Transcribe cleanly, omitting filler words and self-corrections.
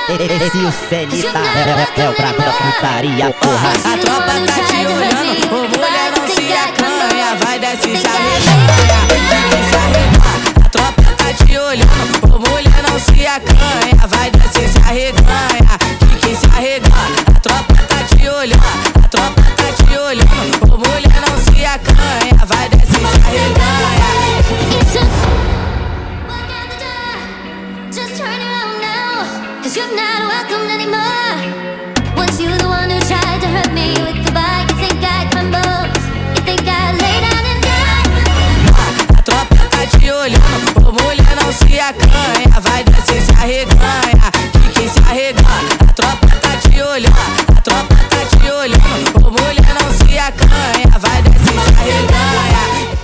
Esse o Senita é o brabo da putaria, porra. A tropa tá te olhando, ô mulher não se acanha, vai desce se arreganha, se arreganha. A tropa tá te olhando, ô mulher não se acanha, vai desce se arreganha, que se arreganha. A tropa tá te olhando, a tropa tá te olhando, ô mulher não se acanha, vai desce se arreganha. Cause you're not welcome anymore. Once you the one who tried to hurt me with the bike, you think I crumble, you think I lay down and die. A tropa tá te olhando, ô mulher não se acanha, vai descer se arreganha, que se arreganha. A tropa tá te olhando, a tropa tá te olhando, ô mulher não se acanha, vai descer se arreganha.